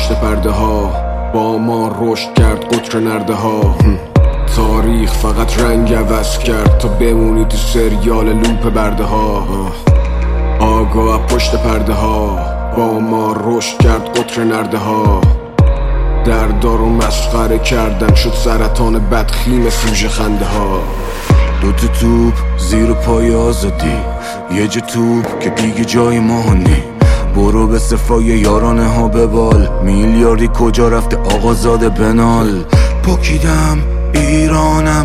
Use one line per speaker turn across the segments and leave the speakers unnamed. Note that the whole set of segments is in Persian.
پشت پرده ها، با ما رشد کرد قطر نرده ها. تاریخ فقط رنگ عوض کرد تا بمونی تو سریال لوپ برده ها. آگاه پشت پرده ها، با ما رشد کرد قطر نرده ها. دردار و مسخره کردن شد سرطان بدخیم سوژه خنده ها.
دوتا توپ زیر پای آزادی، یه جا توپ که دیگه جای ما نی. برو به صفای یارانه ها ببال، میلیاردی کجا رفته آقازاده بنال. پاکیدم ایرانم،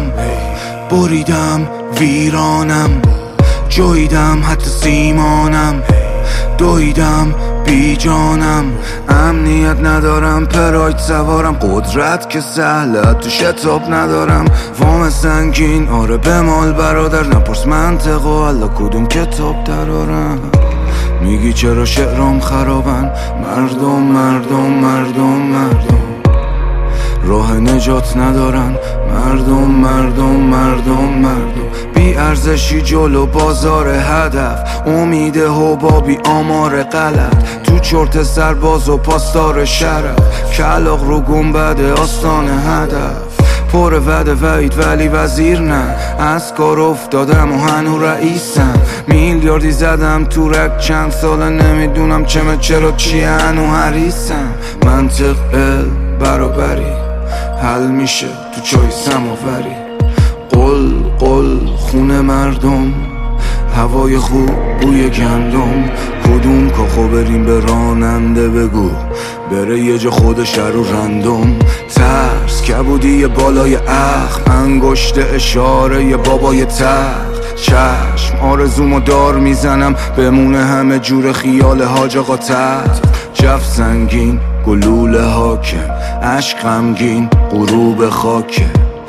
بریدم ویرانم، جاییدم حتی سیمانم، دویدم بی جانم. امنیت ندارم، پراید سوارم، قدرت که سهله تو شتاب ندارم. وام سنگین آره بمال برادر، نپرس منطق و حالا کدوم کتاب درارم. میگی چرا شعرام خرابن، مردم مردم مردم مردم راه نجات ندارن. مردم مردم مردم مردم بی ارزشی جلو بازار هدف، امید حبابی آمار غلط، تو چرت سرباز و پاسدار شرف، کلاغ رو گنبد آستان هدف. پر وعده وعید ولی وزیر نه، از کار افتادم و هنو رئیسم. میلیاردی زدم تو رک چند ساله، نمیدونم چرا چیه هنو حریصم. منطق برابری حل میشه تو چای سماوری. قل قل خونه مردم، هوای خوب بوی گندم. کدوم کاخو بریم به راننده بگو، بره یه جا خودش رو رندم. ترس کبودی بالای اخم، انگشت اشاره ی بابای تخت. چشم آرزومو دار میزنم، بمونه همه جور خیال حاج آقا تحت. جف سنگین گلوله حاکم، عشق غمگین غروب خاکه.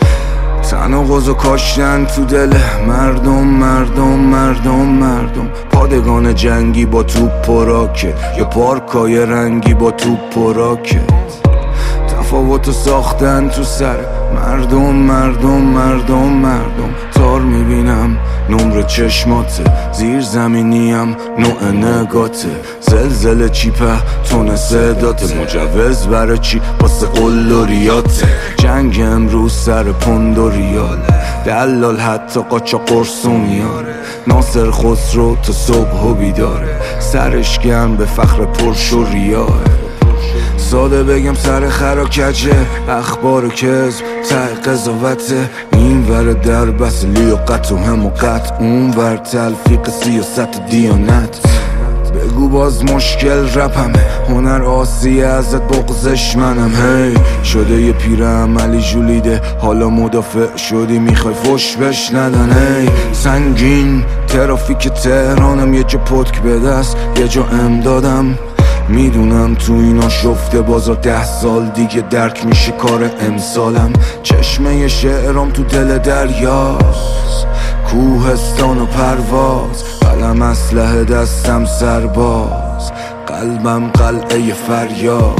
تناقض و کاشتن تو دل مردم مردم مردم مردم. پادگان جنگی با توپ و راکت، یا پارکای رنگی با توپ و راکت. تفاوتو ساختن تو سر مردم مردم مردم مردم. تار میبینم نمر چشماته، زیر زمینیم نوع نگاته. زلزله چیپه تون صداته، مجوز برای چی واسه قل و ریاته. جنگ امروز سر پوند و ریاله، دلال حتی قاچا قرصو میاره. ناصر خسرو تا صبح و بیداره، سرش گرم به فخر پرش و ریاه. ساده بگم سر خرا کجه، اخبار کذب ته قضاوته. این ور در بس لیاقت و حماقت، اون ور تلفیق سیاست دیانت. بگو باز مشکل رپمه، هنر آسیه ازت بغزش منم. هی شده یه پیر عملی جولیده، حالا مدافع شدی میخوای فش بش ندن. هی سنگین ترافیک تهرانم، یه جا پتک به دست یه جا امدادم. میدونم تو اینا شفته بازار 10 سال دیگه درک میشه کار امسالم. چشمه شعرام تو دل دریاست، کوهستان و پرواز. قلم اسلحه دستم سرباز، قلبم قلعه فریاد.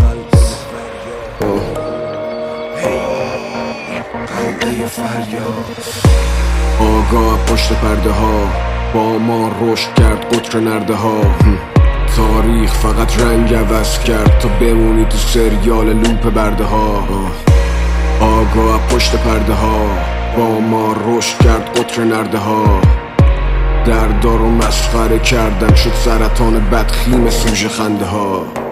قلعه فریاد.
آگاه پشت پرده ها، با ما رشد کرد قطر نرده ها. تاریخ فقط رنگ عوض کرد تا بمونی تو سریال لوپ برده ها. آگاه پشت پرده ها، با ما رشد کرد قطر نرده ها. دردار و مسخره کردن شد سرطان بدخیم سوژه خنده ها.